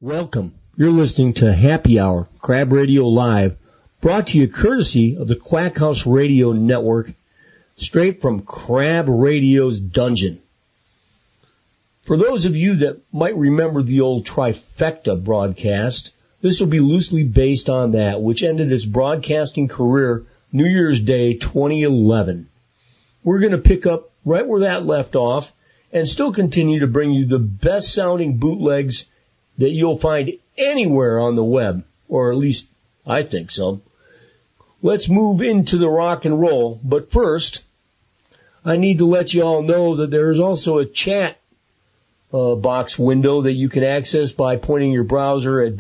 Welcome. You're listening to Happy Hour, Crab Radio Live, brought to you courtesy of the Quack House Radio Network, straight from Crab Radio's dungeon. For those of you that might remember the old Trifecta broadcast, this will be loosely based on that, which ended its broadcasting career New Year's Day 2011. We're going to pick up right where that left off and still continue to bring you the best sounding bootlegs that you'll find anywhere on the web, or at least I think so. Let's move into the rock and roll, but first, I need to let you all know that there is also a chat box window that you can access by pointing your browser at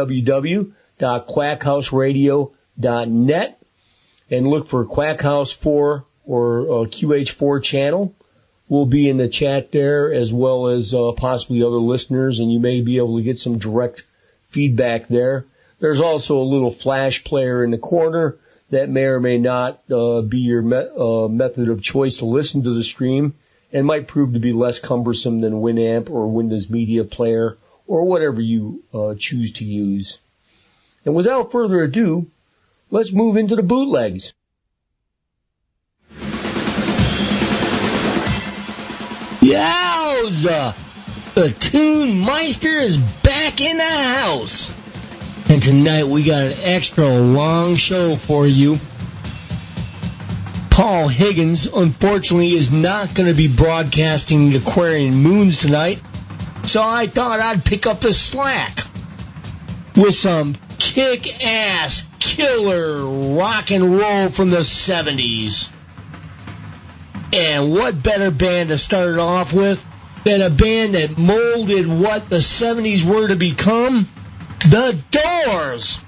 www.quackhouseradio.net and look for Quack House 4 or QH4 channel. We'll be in the chat there as well as possibly other listeners, and you may be able to get some direct feedback there. There's also a little flash player in the corner that may or may not be your method of choice to listen to the stream and might prove to be less cumbersome than Winamp or Windows Media Player or whatever you choose to use. And without further ado, let's move into the bootlegs. Yowza! The Tune Meister is back in the house. And tonight we got an extra long show for you. Paul Higgins, unfortunately, is not going to be broadcasting the Aquarian Moons tonight, so I thought I'd pick up the slack with some kick-ass, killer rock and roll from the 70s. And what better band to start it off with than a band that molded what the 70s were to become? The Doors!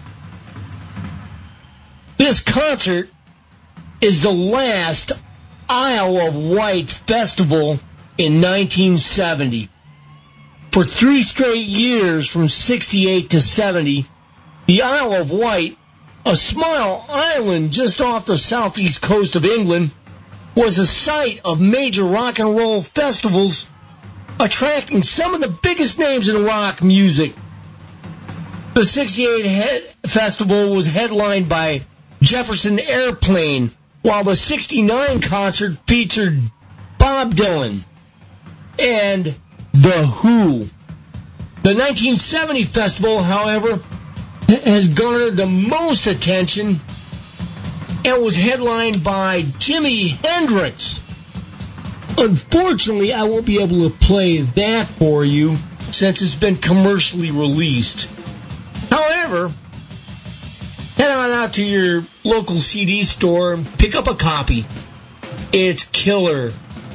This concert is the last Isle of Wight festival in 1970. For 3 straight years, from 68 to 70, the Isle of Wight, a small island just off the southeast coast of England, was the site of major rock and roll festivals, attracting some of the biggest names in rock music. The 68 festival was headlined by Jefferson Airplane, while the 69 concert featured Bob Dylan and The Who. The 1970 festival, however, has garnered the most attention and was headlined by Jimi Hendrix. Unfortunately, I won't be able to play that for you since it's been commercially released. However, head on out to your local CD store and pick up a copy. It's killer.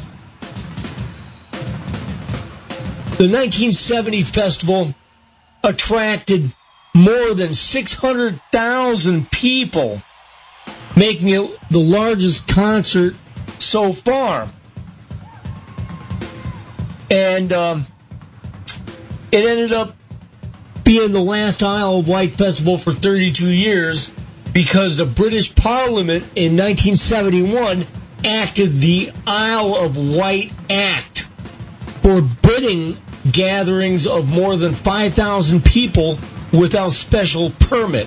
The 1970 festival attracted more than 600,000 people, making it the largest concert so far. And it ended up being the last Isle of Wight festival for 32 years because the British Parliament in 1971 acted the Isle of Wight Act, forbidding gatherings of more than 5,000 people without special permit.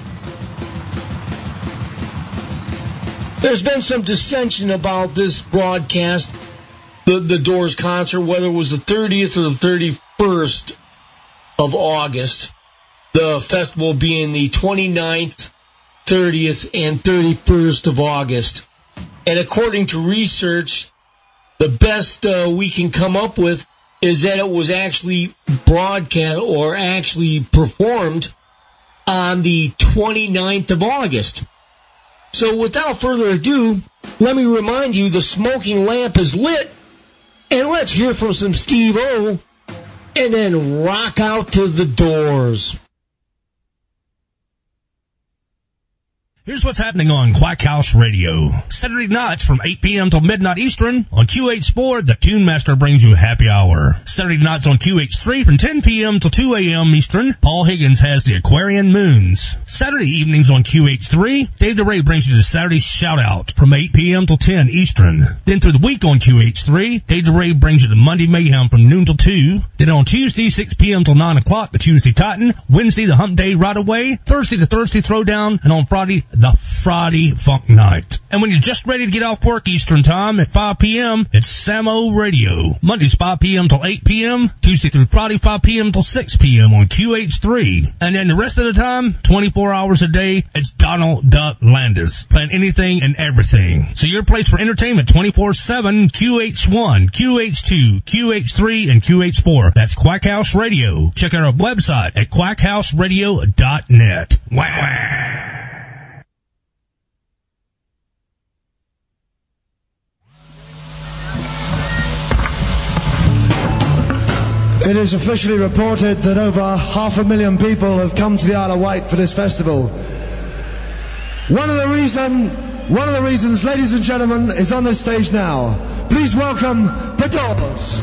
There's been some dissension about this broadcast, the Doors concert, whether it was the 30th or the 31st of August, the festival being the 29th, 30th, and 31st of August. And according to research, the best we can come up with is that it was actually broadcast or actually performed on the 29th of August. So without further ado, let me remind you the smoking lamp is lit, and let's hear from some Steve-O, and then rock out to the Doors. Here's what's happening on Quack House Radio. Saturday nights from 8 p.m. till midnight Eastern on QH Sport, the Tune Master brings you happy hour. Saturday nights on QH3 from 10 p.m. till 2 a.m. Eastern, Paul Higgins has the Aquarian Moons. Saturday evenings on QH3, Dave DeRay brings you the Saturday Shout Out from 8 p.m. till 10 Eastern. Then through the week on QH3, Dave DeRay brings you the Monday Mayhem from noon till 2. Then on Tuesday, 6 p.m. till 9 o'clock, the Tuesday Titan. Wednesday, the Hump Day Right Away. Thursday, the Thursday Throwdown. And on Friday, the Friday Funk Night. And when you're just ready to get off work Eastern Time at 5 p.m., it's Samo Radio. Mondays 5 p.m. till 8 p.m. Tuesday through Friday 5 p.m. till 6 p.m. on QH3. And then the rest of the time, 24 hours a day, it's Donald Duck Landis. Playing anything and everything. So your place for entertainment 24/7, QH1, QH2, QH3, and QH4. That's Quack House Radio. Check out our website at quackhouseradio.net. Wah-wah. It is officially reported that over 500,000 people have come to the Isle of Wight for this festival. One of the reasons, ladies and gentlemen, is on this stage now. Please welcome The Doors.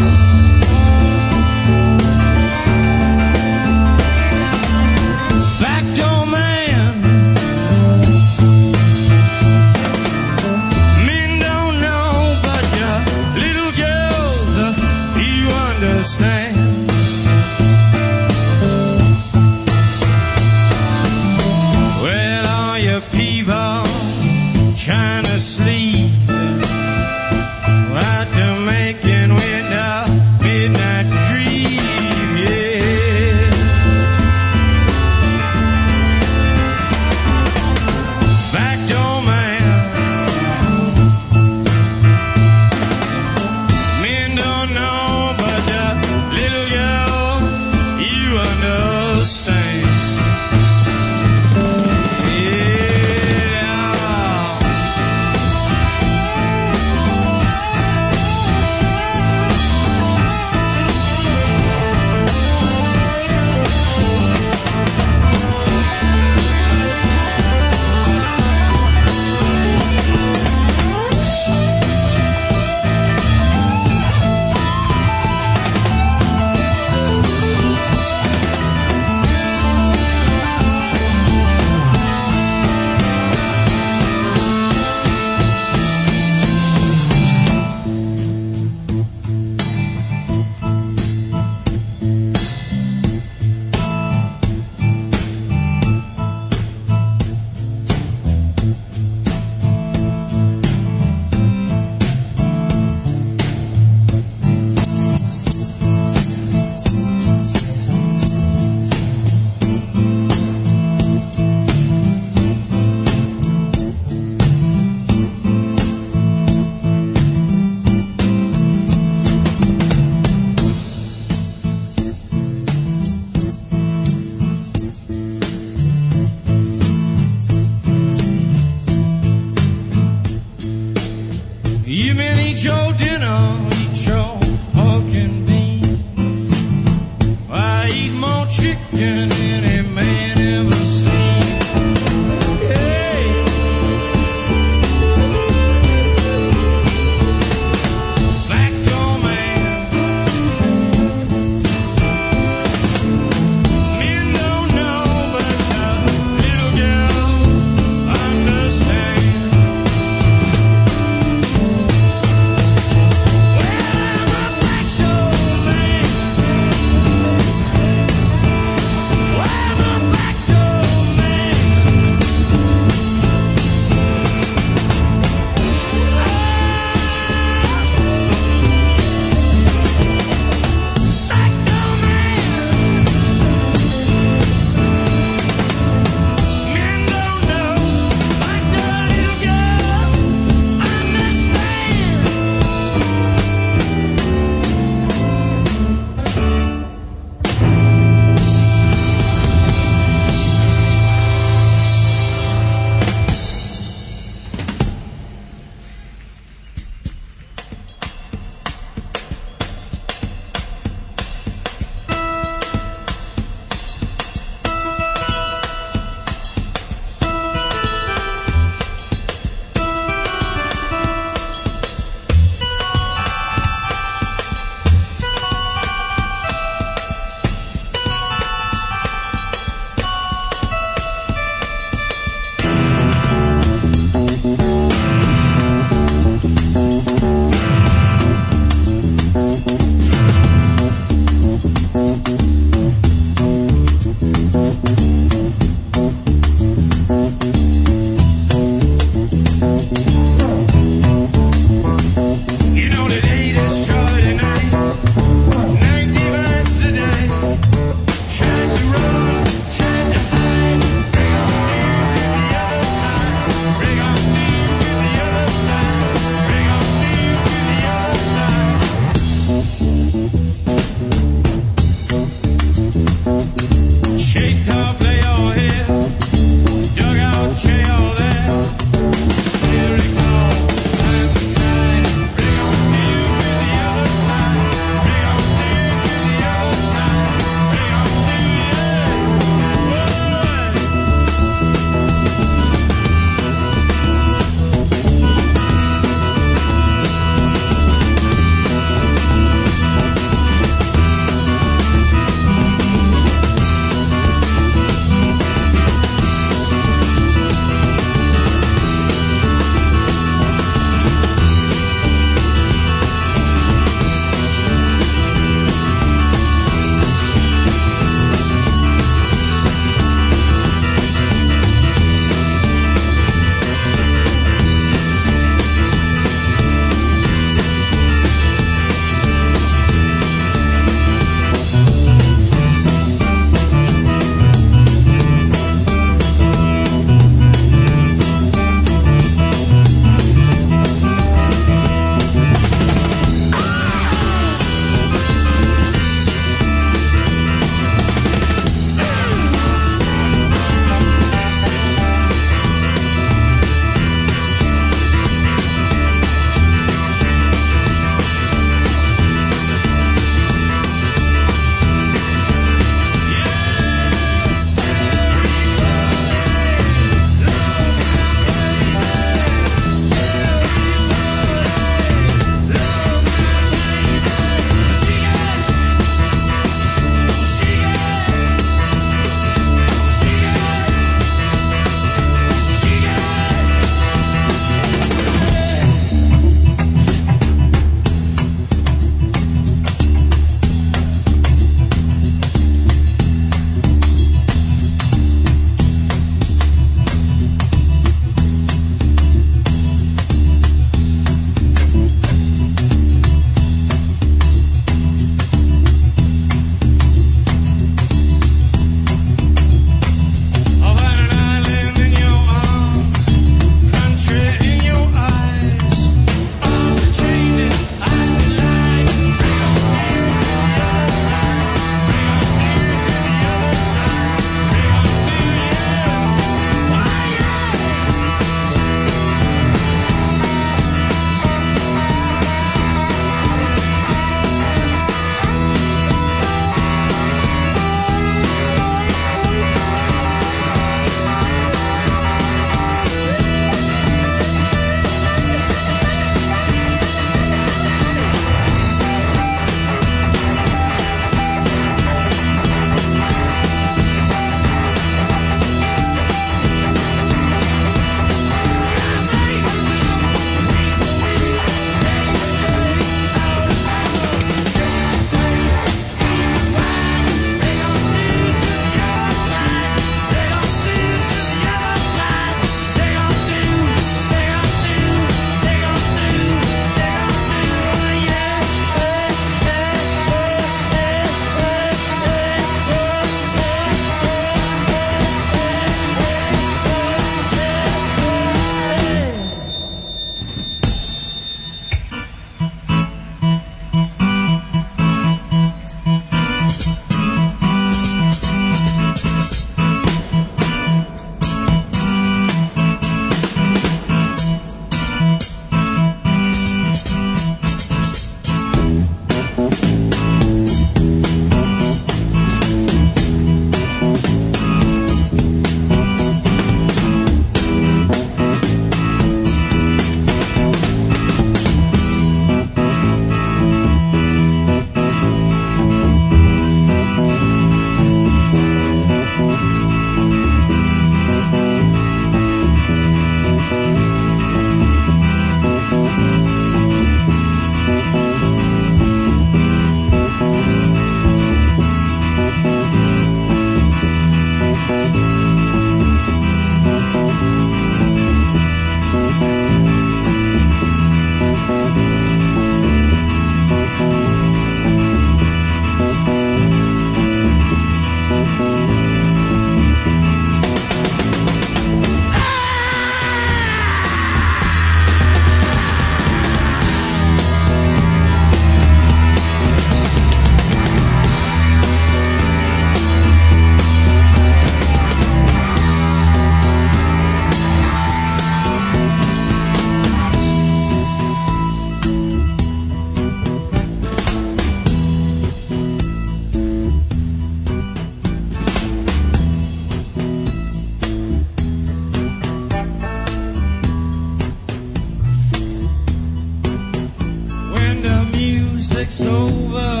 music's over,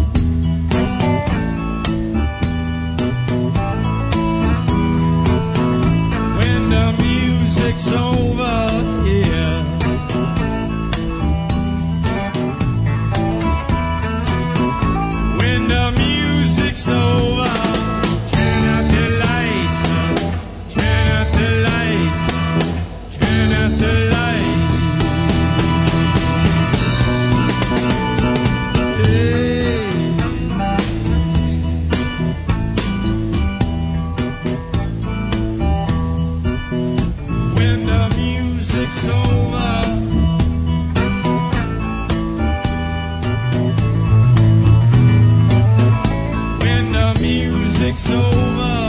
when the music's over, yeah. When the music's over, turn out the lights, turn out the lights, turn out the lights. Music's over.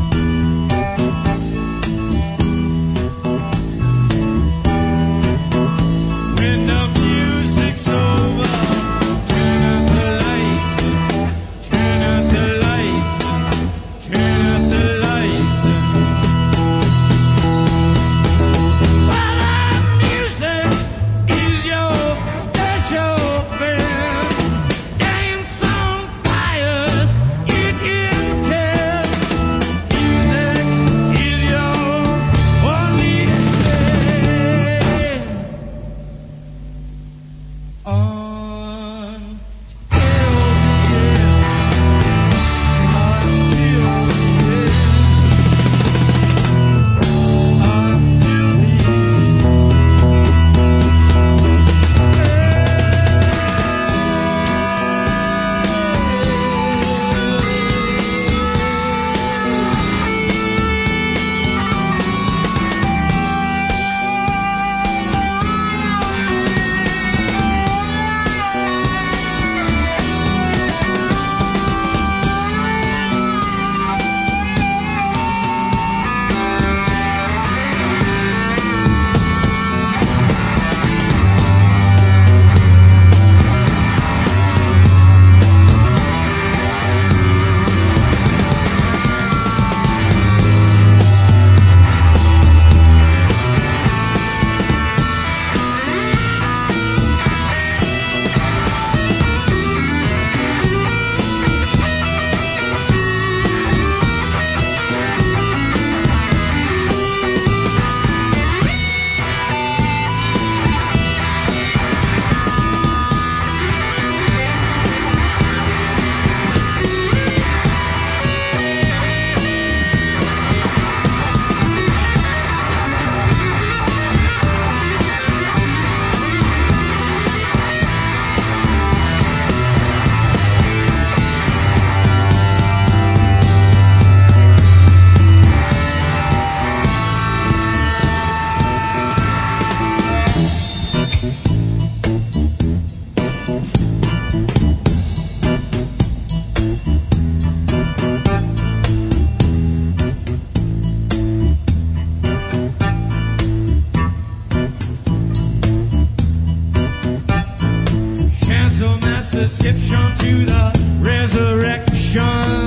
When the music's over, turn out the lights, turn out the lights, turn out the lights. Well, that music is your special friend. Dance on fires. Subscription to the resurrection.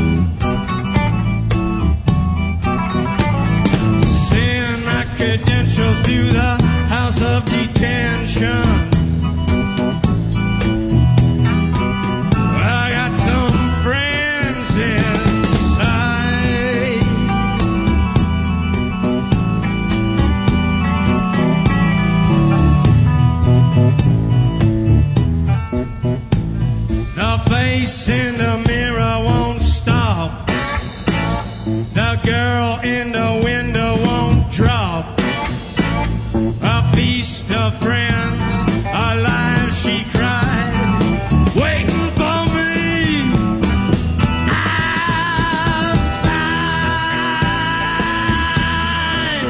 Send my credentials to the house of detention. I got some friends inside. The face in the mirror won't stop. The girl in the window won't drop. A feast of friends, alive she cried, waiting for me outside.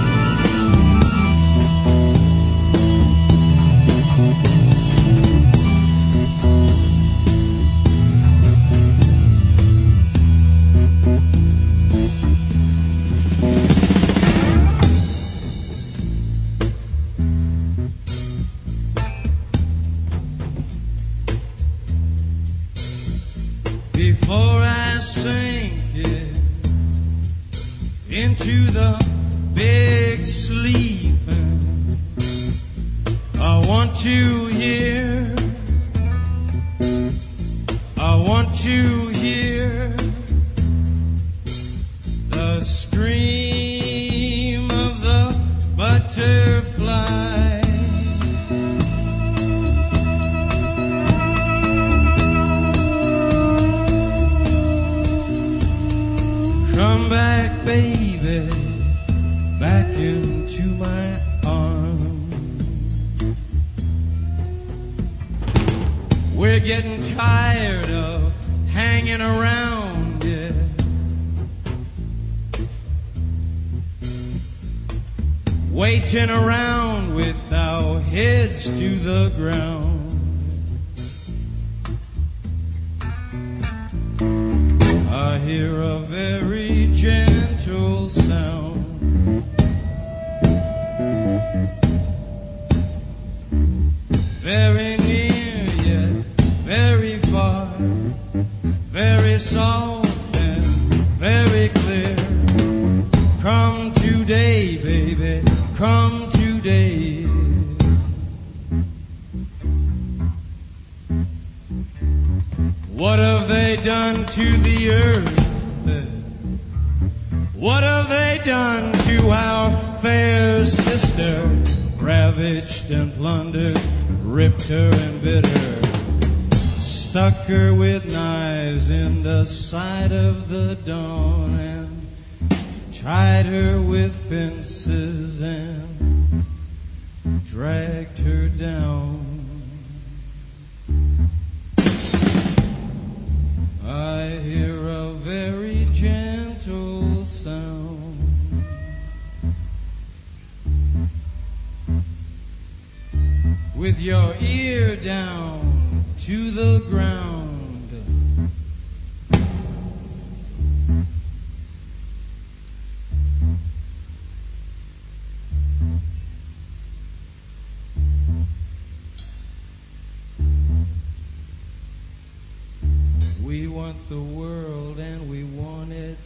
Before I sink it into the big sleep, I want to hear to hear the scream of the butterfly. Come back, baby, back into my arms. We're getting tired of hanging around, yeah. Waiting around with our heads to the ground. I hear a very gentle sound. Very near yet very far, very soft and very clear. Come today, baby, come today. What have they done to the earth? What have they done to our fair sister? Ravaged and plundered, ripped her and bit her, stuck her with knives in the side of the dawn, and tied her with fences and dragged her down. I hear a very gentle sound. With your ear down to the ground. We want the world and we want it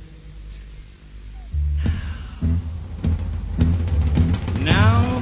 now.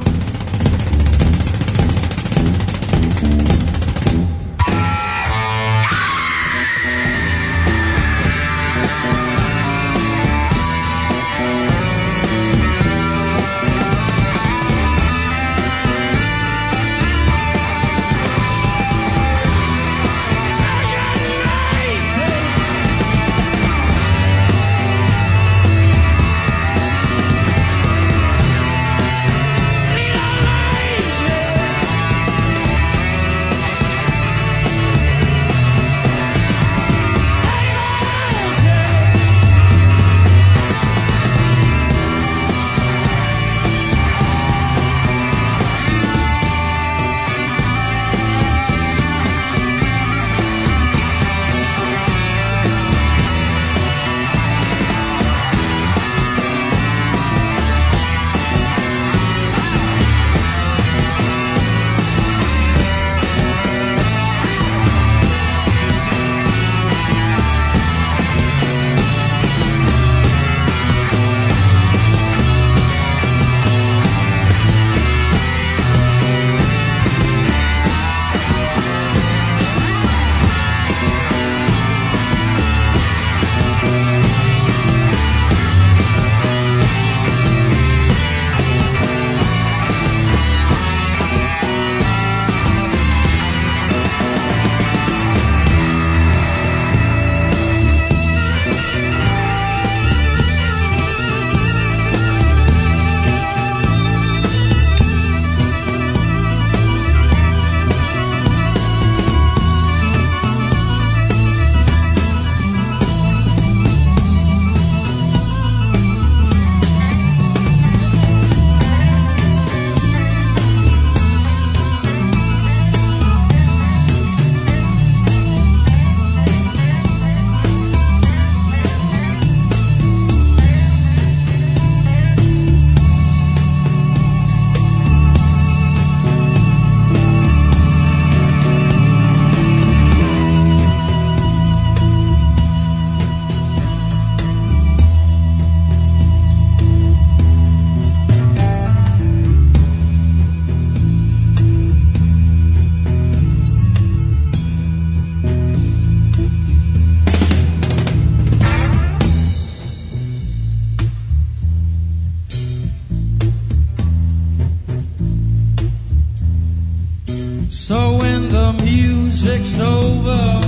So when the music's over,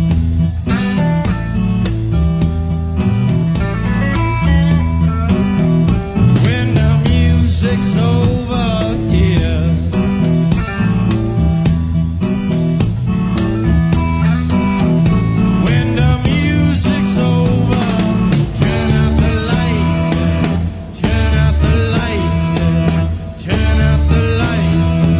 when the music's over, yeah. When the music's over, turn out the lights, turn out the lights, turn out the lights.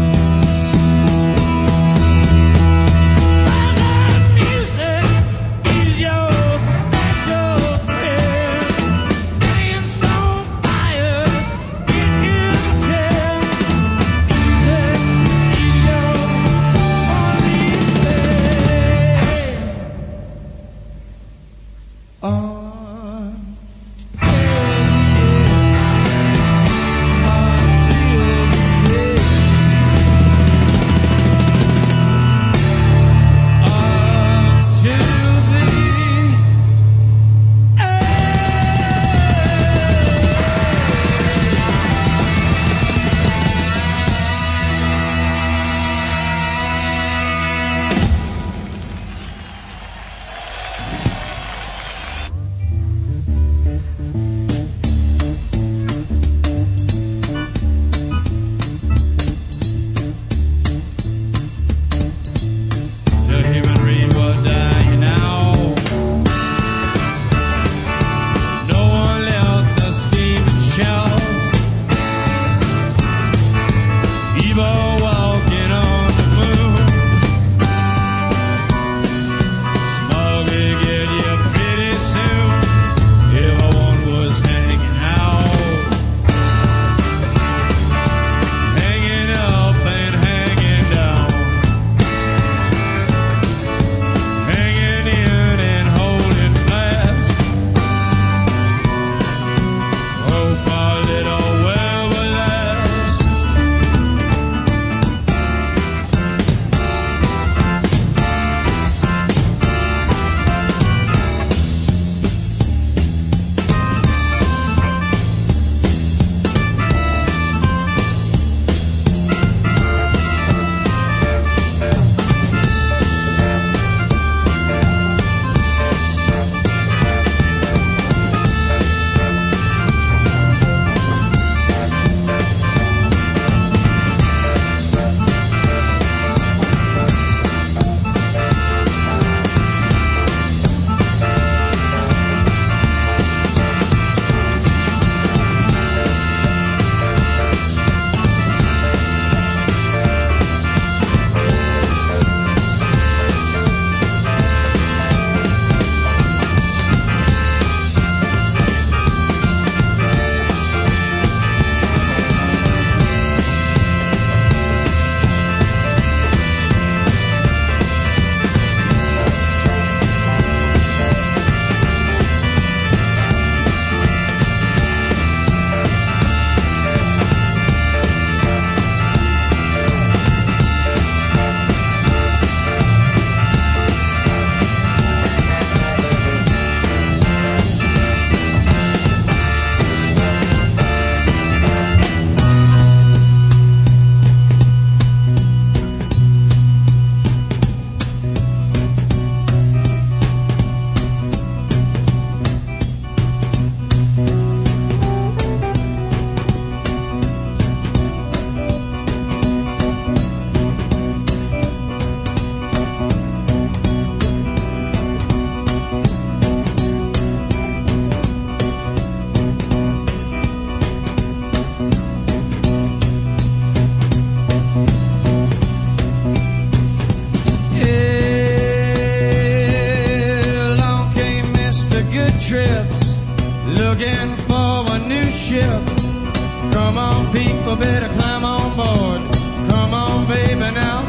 Trips, looking for a new ship. Come on, people, better climb on board. Come on, baby, now.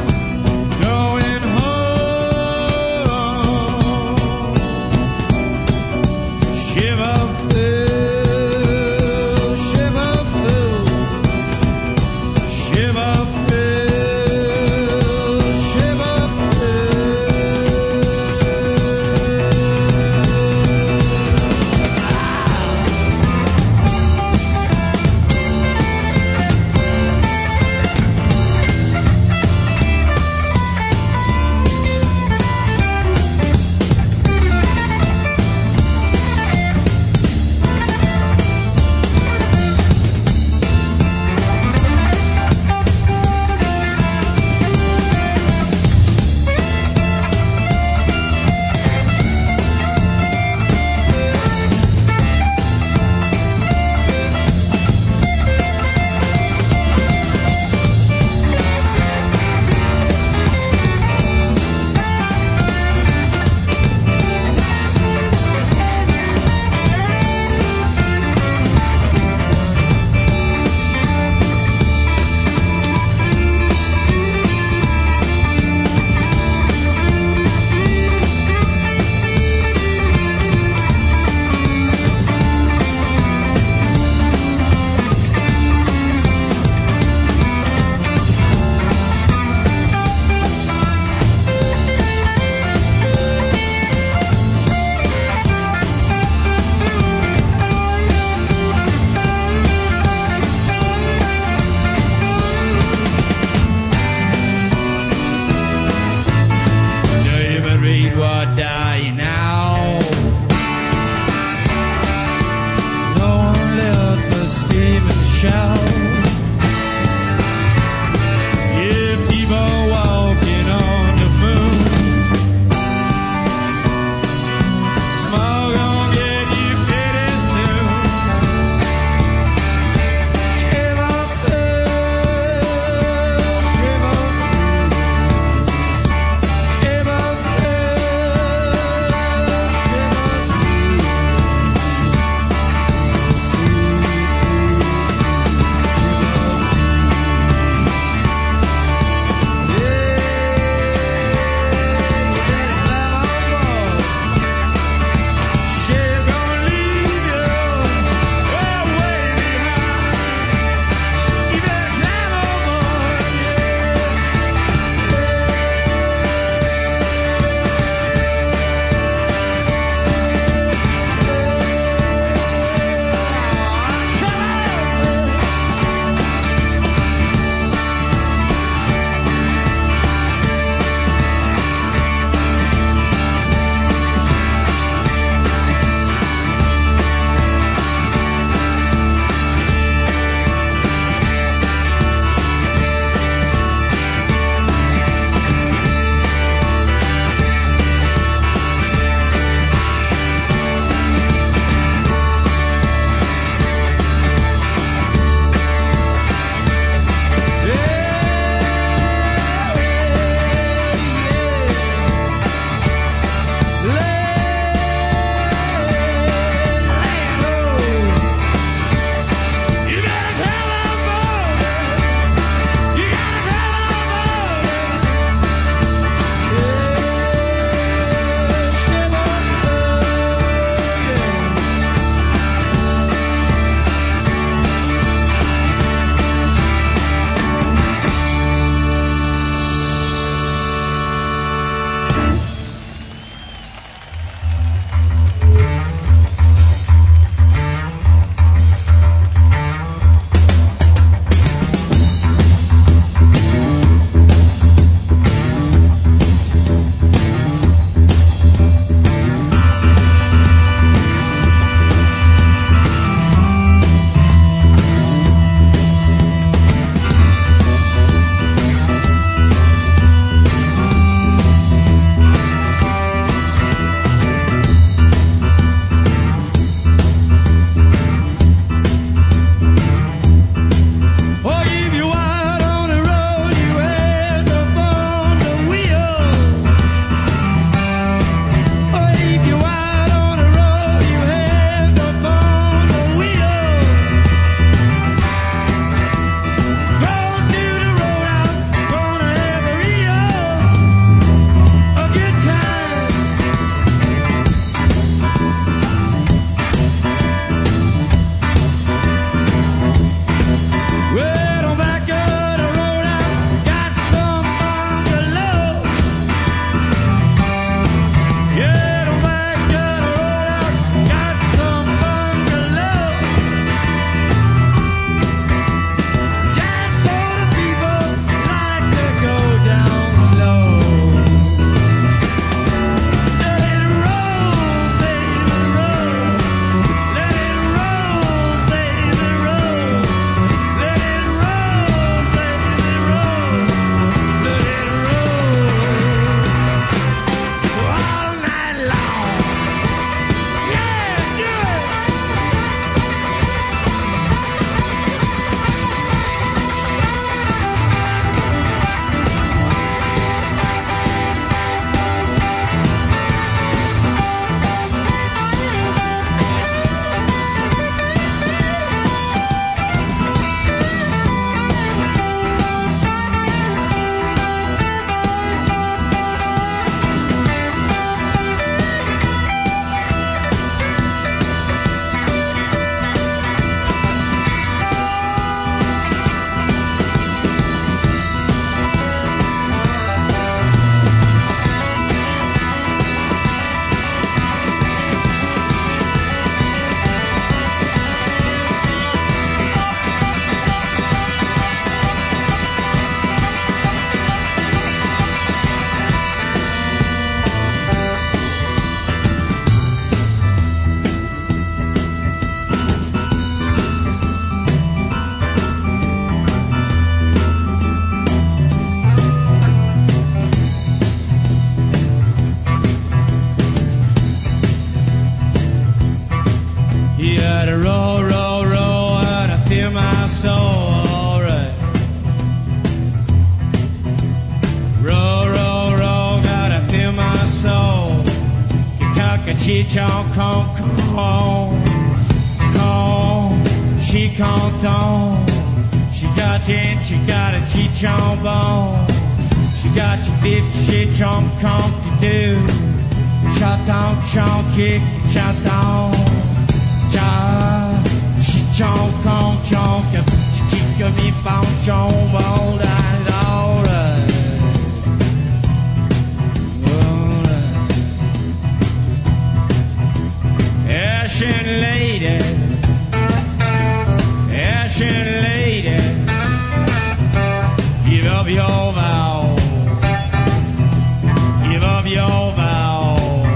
Going home. Shiver, fool, shiver, fool. Shiver, fool, shiver, fool. she chante, she canton. She got it, she got a chichon bone. She got your 50 shit chomp comp to do. Shot on, chomp, kick, shot on. Ja, she chomp, comp, chomp, she chica me found chomp, all that, all right. Ashen lady, ashen lady, give up your vow, give up your vow,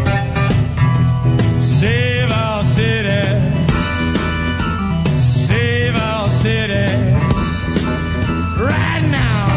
save our city, save our city, right now.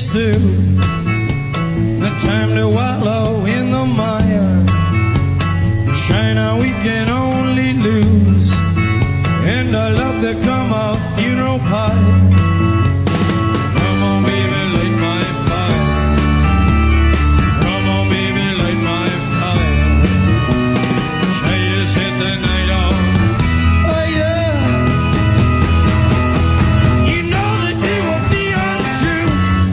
is through. The time to wallow in the mire. Shine on, we can only lose. And our love become a funeral pyre. Come on, baby, light my fire. Come on, baby, light my fire. Shall you set the night on? Oh, yeah. You know that it will be untrue.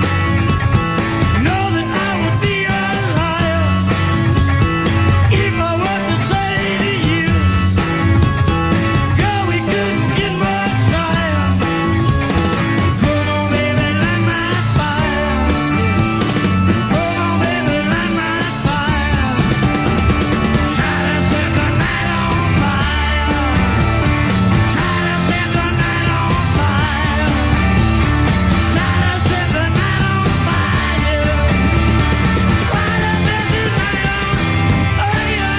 Know that I would be a liar if I were to say to you, girl, we couldn't get much higher. Come on, baby, light my fire. Come on, baby, light my fire. Try to set the night on fire. Try to set the night on fire. Try to set the night on fire. Try to set the night on. Oh, yeah.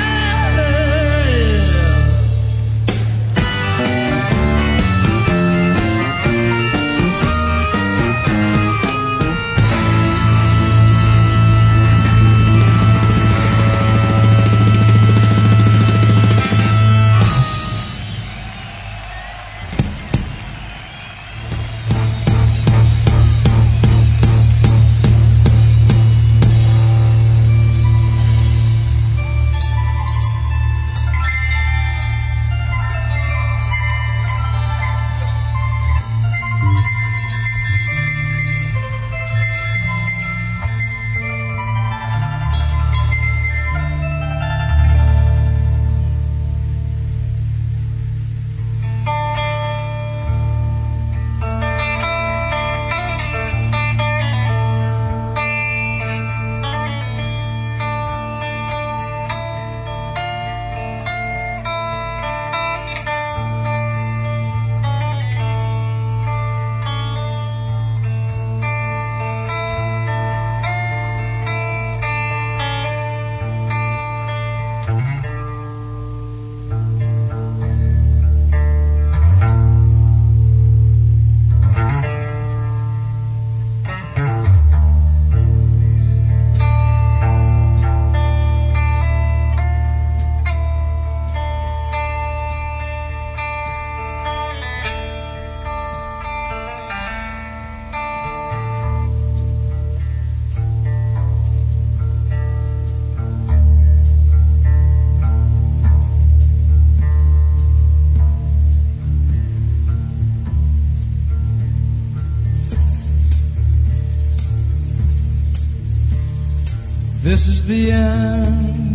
This is the end,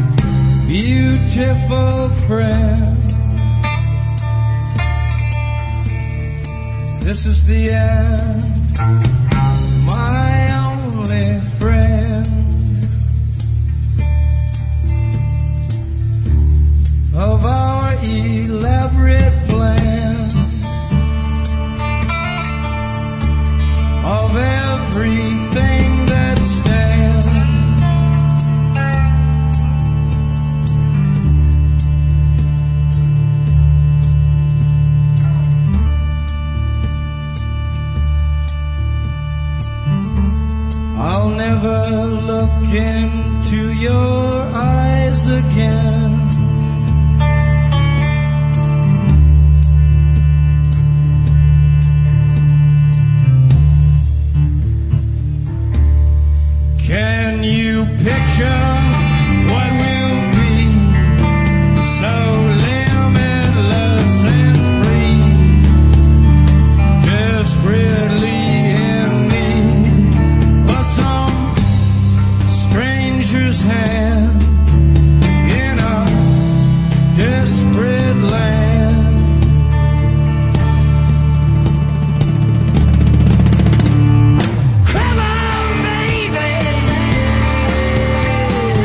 beautiful friend. This is the end, my only friend. Of our elaborate plans, of everything that stands. I'll never look into your eyes again. Can you picture what will be so limitless and free, desperately in need of some stranger's hand in a desperate land? Come on, baby.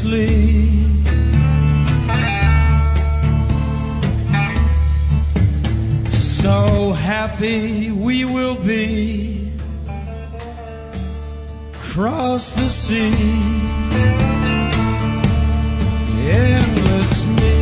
endlessly. So happy we will be, cross the sea endlessly.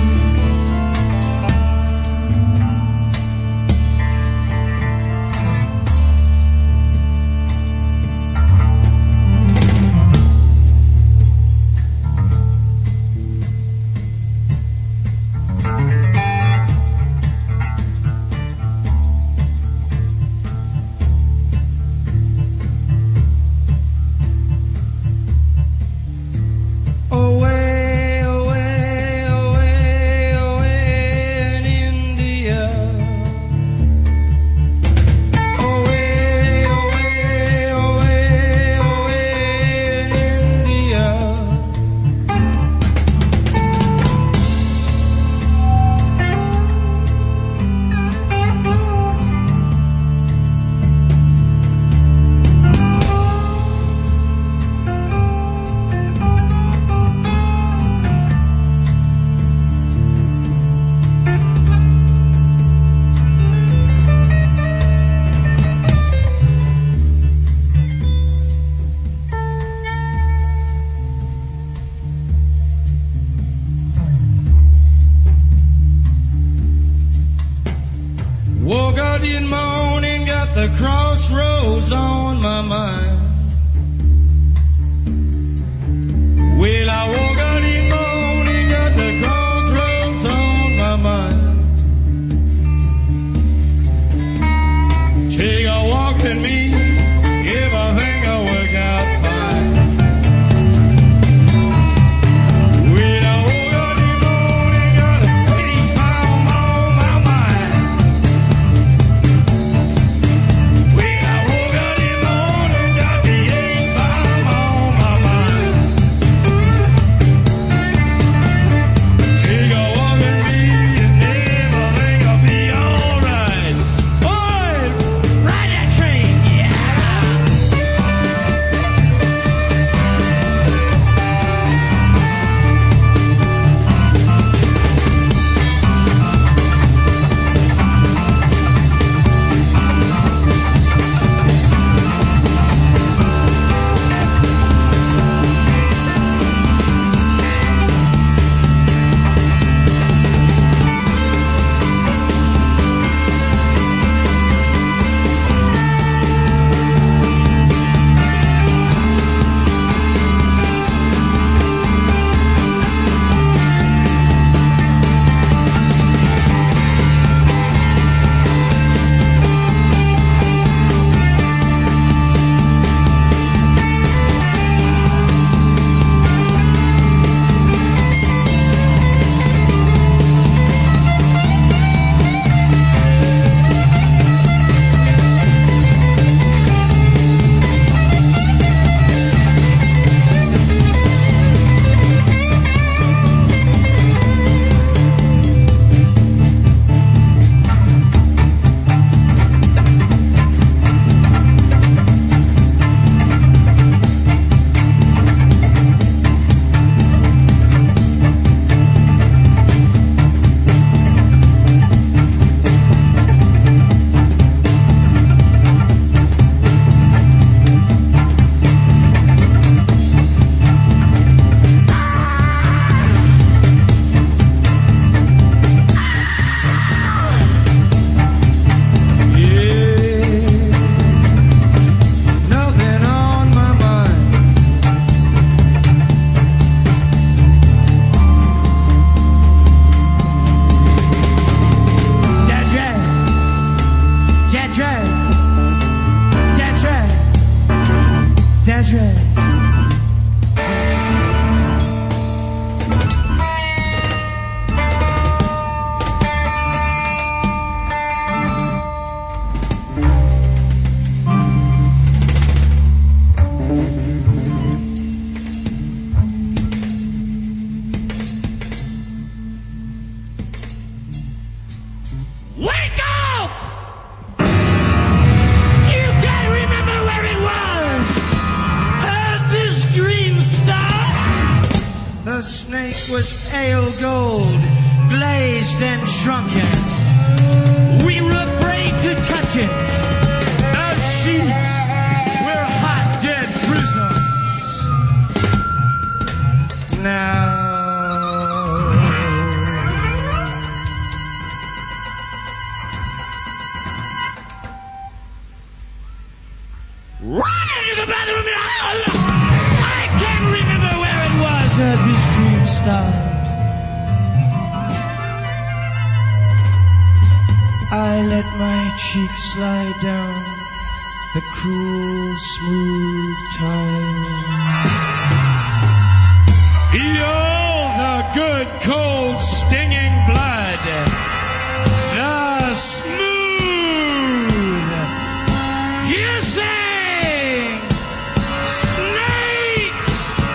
Woke up in the morning, got the crossroads on my mind. Well, I woke up in the morning, got the crossroads on my mind. Take a walk with me, everything will work out fine. Well, I woke up in the morning, got a peace on my mind. Well, I woke up in the morning, got the 8-bomb on my mind. Take a walk with me and everything will be alright. Boy, ride that train, yeah! Nothing on my mind. That's right. That's right. That's right. That's right. Wake up! You gotta remember where it was. The snake was pale gold, glazed and shrunken. We were afraid to touch it. The sheets were hot, dead prisoners. Now, run into the bathroom and howl! I can't remember where it was that this dream started. I let my cheek slide down the cool, smooth tile. You're the good, cold, stinging blood. The smooth, hissing snakes.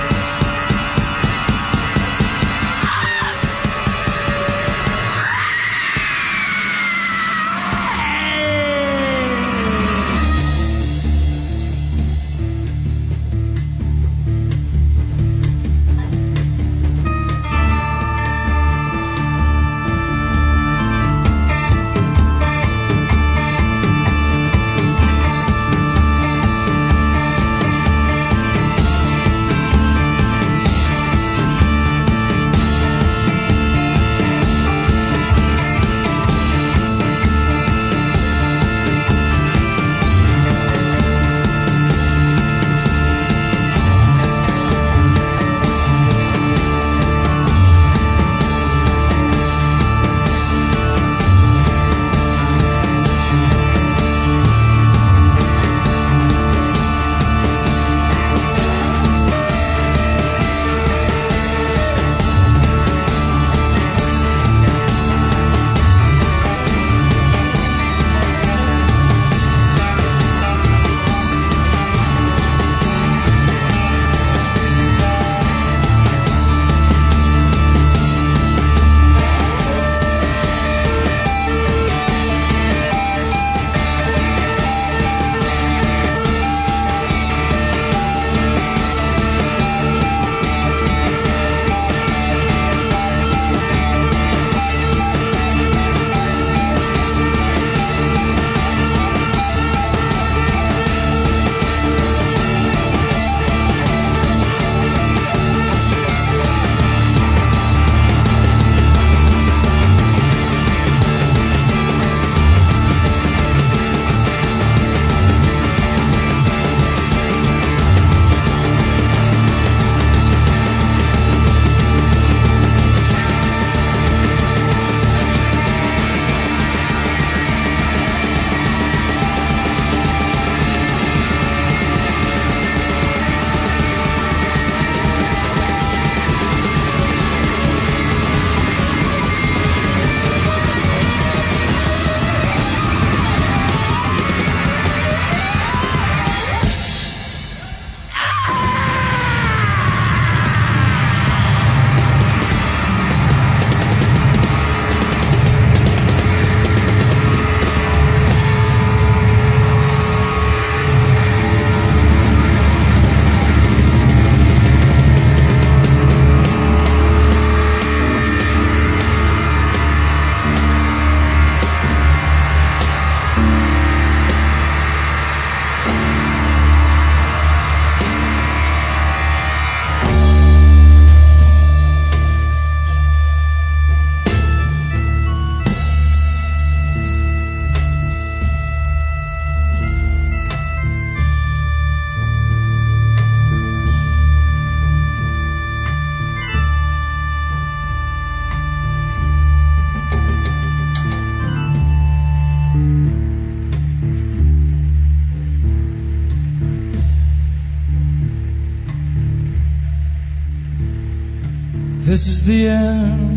This is the end,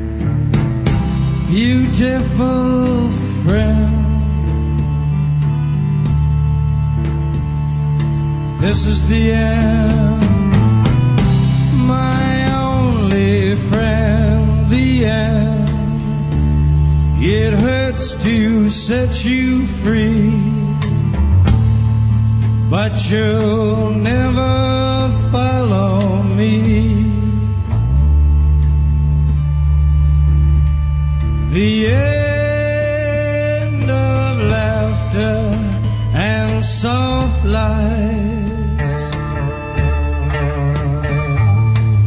beautiful friend. This is the end, my only friend, the end. It hurts to set you free, but you'll never follow me.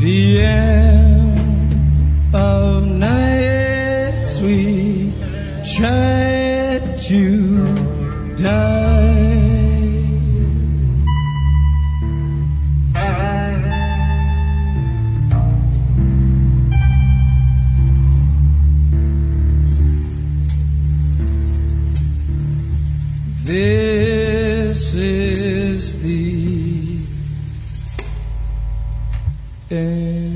the end of nights we tried to die. This is the end.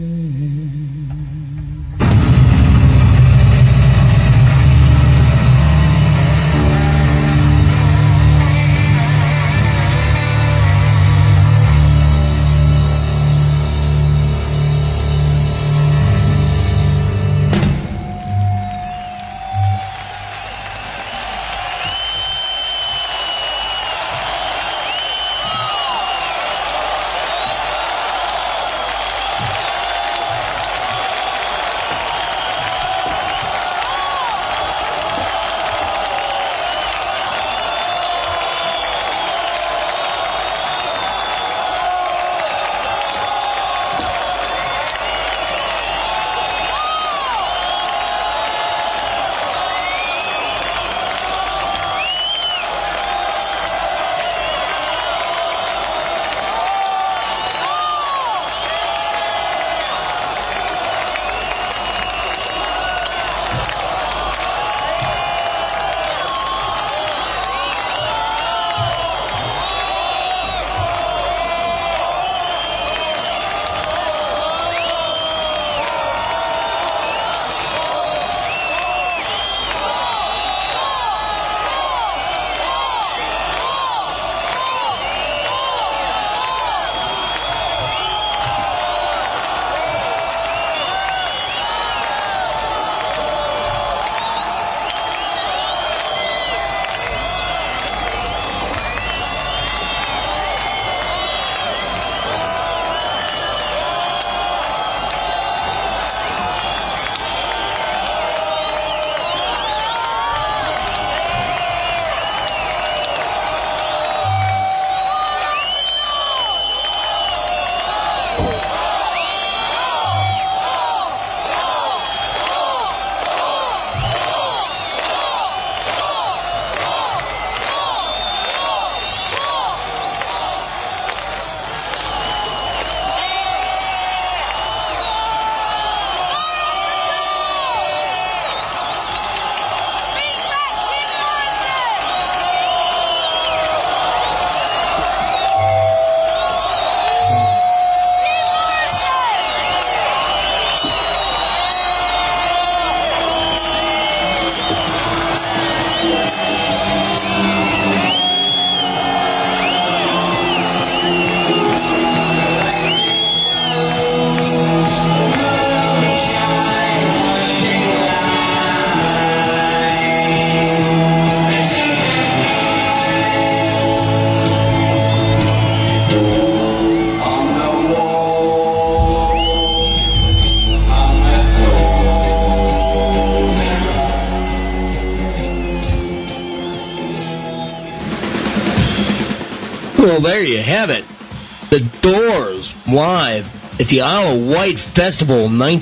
Well, there you have it. The Doors live at the Isle of Wight Festival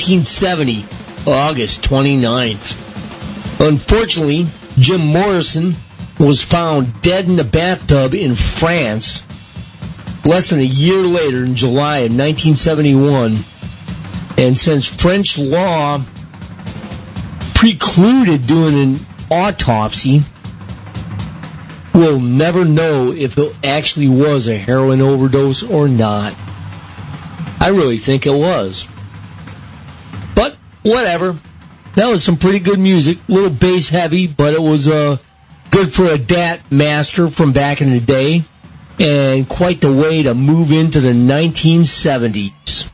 1970, August 29th. Unfortunately, Jim Morrison was found dead in a bathtub in France less than a year later in July of 1971. And since French law precluded doing an autopsy, we'll never know if it actually was a heroin overdose or not. I really think it was. But whatever. That was some pretty good music. A little bass heavy, but it was good for a DAT master from back in the day. And quite the way to move into the 1970s.